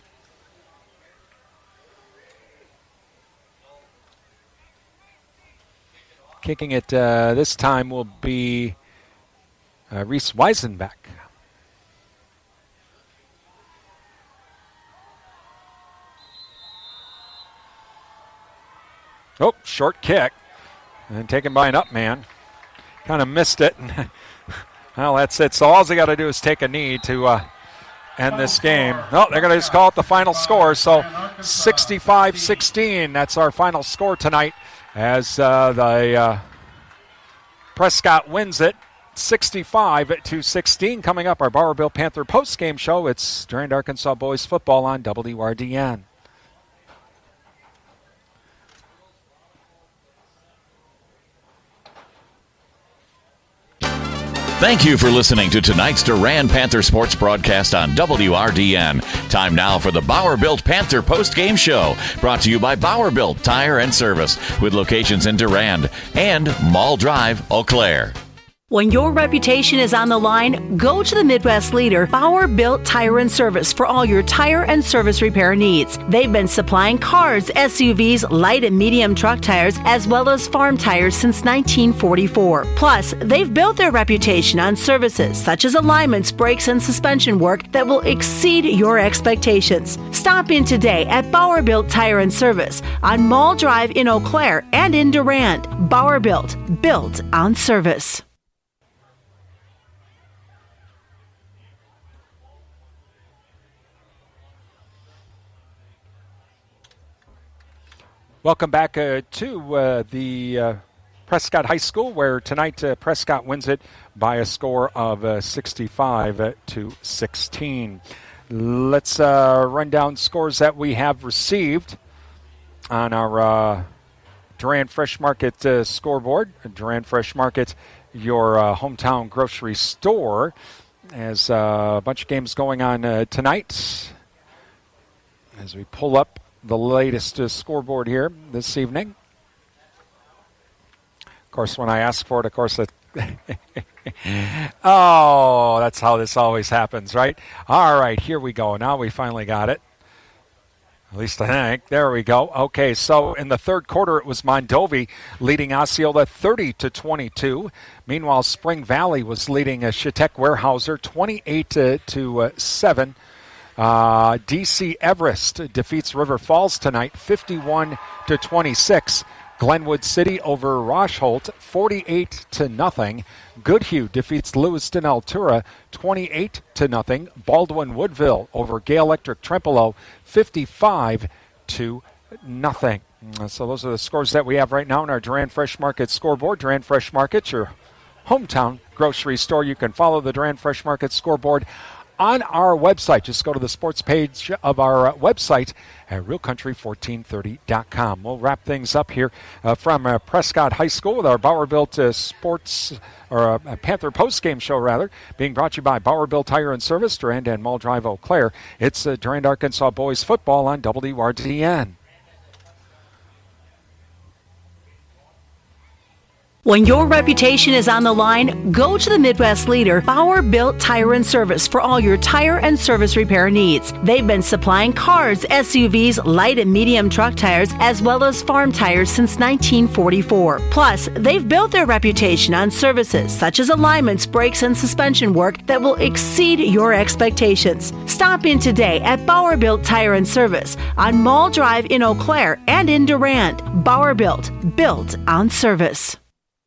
Kicking it uh, this time will be uh, Reese Weisenbeck. Oh, short kick. And taken by an up man. Kind of missed it. Well, that's it. So all they got to do is take a knee to uh, end this game. Oh, they're going to just call it the final score. So sixty-five sixteen. That's our final score tonight as uh, the uh, Prescott wins it sixty-five to sixteen. Coming up, our Bowerville Panther post-game show. It's Durand Arkansas Boys football on W R D N. Thank you for listening to tonight's Durand Panther Sports broadcast on W R D N. Time now for the Bowerbuilt Panther post-game show, brought to you by Bowerbuilt Tire and Service, with locations in Durand and Mall Drive, Eau Claire. When your reputation is on the line, go to the Midwest leader, Bauer Built Tire and Service, for all your tire and service repair needs. They've been supplying cars, S U Vs, light and medium truck tires, as well as farm tires since nineteen forty-four. Plus, they've built their reputation on services such as alignments, brakes, and suspension work that will exceed your expectations. Stop in today at Bauer Built Tire and Service on Mall Drive in Eau Claire and in Durand. Bauer Built, built on service. Welcome back uh, to uh, the uh, Prescott High School, where tonight uh, Prescott wins it by a score of uh, sixty-five to sixteen. Let's uh, run down scores that we have received on our uh, Durand Fresh Market uh, scoreboard. Durand Fresh Market, your uh, hometown grocery store. As uh, a bunch of games going on uh, tonight. As we pull up the latest uh, scoreboard here this evening. Of course, when I ask for it, of course, it oh, that's how this always happens, right? All right, here we go. Now we finally got it. At least I think. There we go. Okay, so in the third quarter, it was Mondovi leading Osceola thirty to twenty-two. Meanwhile, Spring Valley was leading uh, Chautauqua Weyerhaeuser twenty-eight to seven. Uh, D C Everest defeats River Falls tonight fifty-one to twenty-six. Glenwood City over Rauschholt forty-eight to nothing. Goodhue defeats Lewiston Altura twenty-eight to nothing. Baldwin Woodville over Gay Electric Trempealeau fifty-five to nothing. So those are the scores that we have right now in our Durand Fresh Market scoreboard. Durand Fresh Market, your hometown grocery store. You can follow the Durand Fresh Market scoreboard on our website. Just go to the sports page of our uh, website at real country fourteen thirty dot com. We'll wrap things up here uh, from uh, Prescott High School with our Bauer-Built uh, Sports, or uh, Panther post-game show, rather, being brought to you by Bauer-Built Tire and Service, Durand and Mall Drive, Eau Claire. It's uh, Durand, Arkansas boys football on W R D N. When your reputation is on the line, go to the Midwest leader, Bauer-Built Tire and Service, for all your tire and service repair needs. They've been supplying cars, S U Vs, light and medium truck tires, as well as farm tires since nineteen forty-four. Plus, they've built their reputation on services such as alignments, brakes, and suspension work that will exceed your expectations. Stop in today at Bauer-Built Tire and Service on Mall Drive in Eau Claire and in Durand. Bauer-Built, built on service.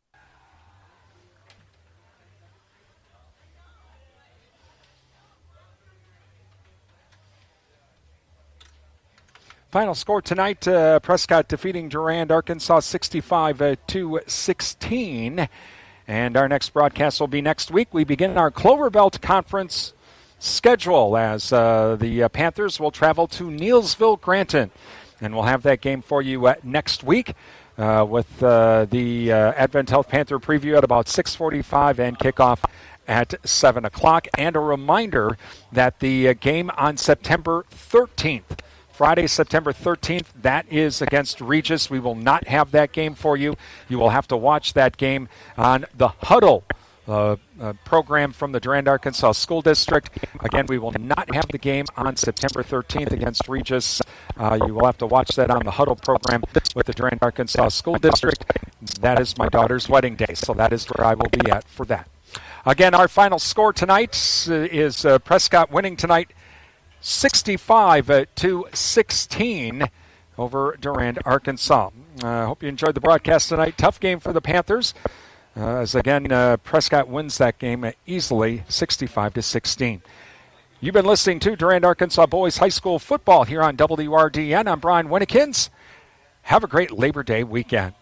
Final score tonight, uh, Prescott defeating Durand, Arkansas sixty-five to sixteen. And our next broadcast will be next week. We begin our Clover Belt Conference schedule as uh, the uh, Panthers will travel to Neelsville, Granton. And we'll have that game for you uh, next week uh, with uh, the uh, Advent Health Panther preview at about six forty-five and kickoff at seven o'clock. And a reminder that the uh, game on September thirteenth, Friday, September thirteenth, that is against Regis. We will not have that game for you. You will have to watch that game on the Huddle uh, uh, program from the Durand, Arkansas School District. Again, we will not have the game on September thirteenth against Regis. Uh, you will have to watch that on the Huddle program with the Durand, Arkansas School District. That is my daughter's wedding day, so that is where I will be at for that. Again, our final score tonight is uh, Prescott winning tonight sixty-five to sixteen over Durand, Arkansas. I uh, hope you enjoyed the broadcast tonight. Tough game for the Panthers. Uh, as again, uh, Prescott wins that game easily, sixty-five to sixteen. You've been listening to Durand, Arkansas Boys High School Football here on W R D N. I'm Brian Winnikins. Have a great Labor Day weekend.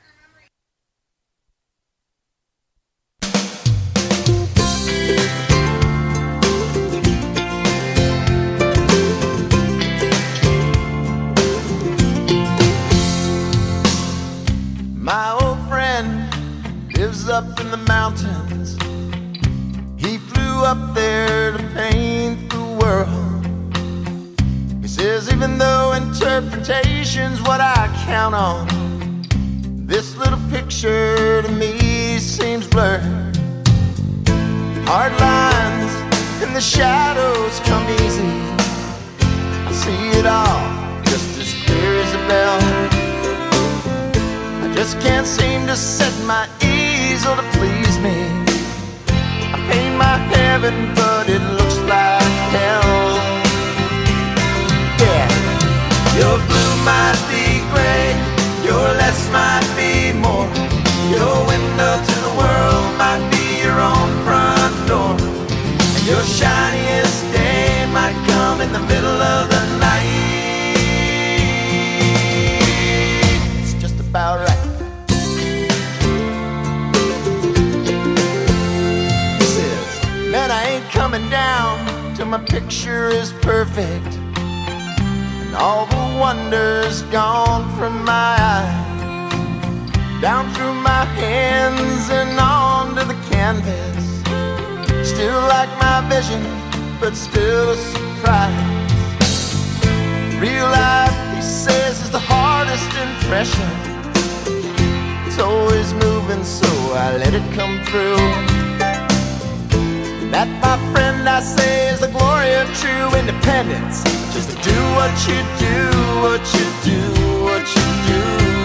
My old friend lives up in the mountains. He flew up there to paint the world. He says even though interpretation's what I count on, this little picture to me seems blurred. Hard lines and the shadows come easy. I see it all just as clear as a bell. Just can't seem to set my easel to please me. I paint my heaven, but it looks like hell. Yeah, your blue might be gray, your less might be more. Your window to the world might be your own front door. And your shiniest day might come in the middle of the night. It's just about right. Man, I ain't coming down till my picture is perfect and all the wonder's gone from my eyes. Down through my hands and onto the canvas. Still like my vision, but still a surprise. Real life, he says, is the hardest impression. It's always moving, so I let it come through. That, my friend, I say is the glory of true independence. Just to do what you do, what you do, what you do.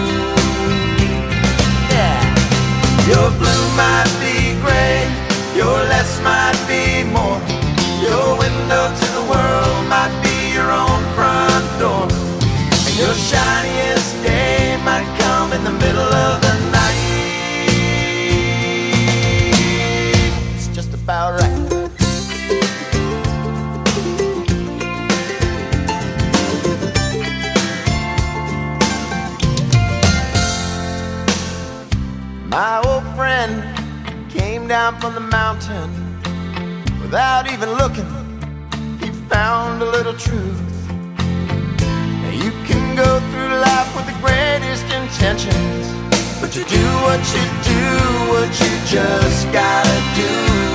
Yeah. Your blue might be gray, your less might be more. Your window to the world might be your own front door. And your shiniest day might come in the middle of the night. It's just about right. My old friend came down from the mountain. Without even looking, he found a little truth. Now you can go through life with the greatest intentions, but you do what you do, what you just gotta do.